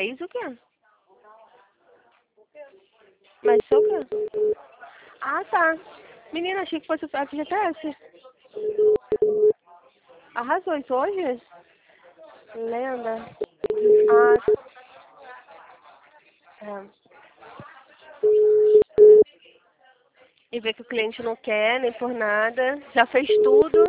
Fez o quê? Mas isso é o quê? Ah, tá. Menina, achei que fosse o FGTS. Arrasou isso hoje? Lenda. Ah, é. E ver que o cliente não quer, nem por nada. Já fez tudo.